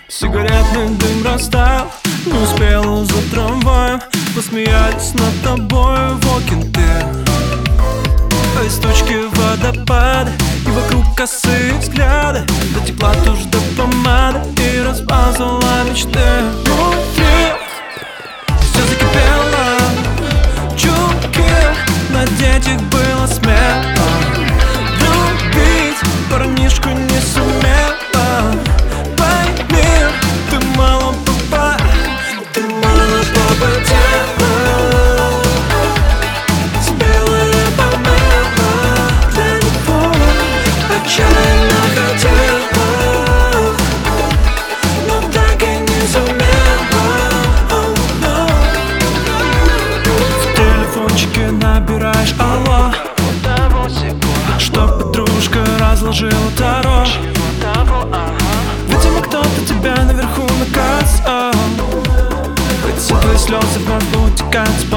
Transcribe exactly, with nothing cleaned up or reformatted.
Сигаретный дым растаял, не успела за трамваем. Посмеялись над тобой walking dead. Из точки водопада, и вокруг косые взгляды. До тепла тушь, до помады, и размазала мечты. Внутри все закипело, чуки, надеть их было смело. Любить парнишку не сумела. Пойми, ты мало попа, ты мало попадела. Спелая помела, для него отчаянно хотела, но так и не сумела. Oh, no. В телефончике набираешь алло, чтоб подружка разложила таро. Видимо, кто-то тебя наверху наказал. Ведь все твои слезы вновь утекают.